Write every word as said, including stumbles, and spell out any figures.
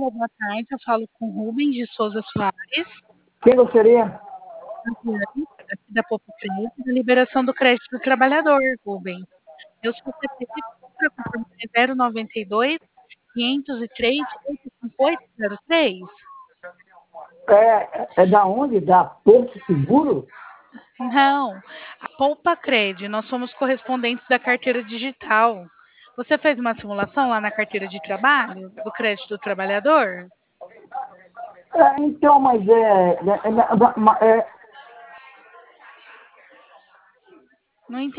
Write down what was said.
Alô, boa tarde, eu falo com Rubens de Souza Soares. Quem gostaria? Rosiane, aqui da Poupa Crédito, da liberação do crédito do trabalhador, Rubens. Eu sou C P F para confirmar é zero noventa e dois, quinhentos e três, oito cinco oito zero três. É, é da onde? Da Porto Seguro? Não, a Poupa Cred, nós somos correspondentes da carteira digital. Você fez uma simulação lá na carteira de trabalho do crédito do trabalhador? É, então, mas é, é, é, é, Não entendi.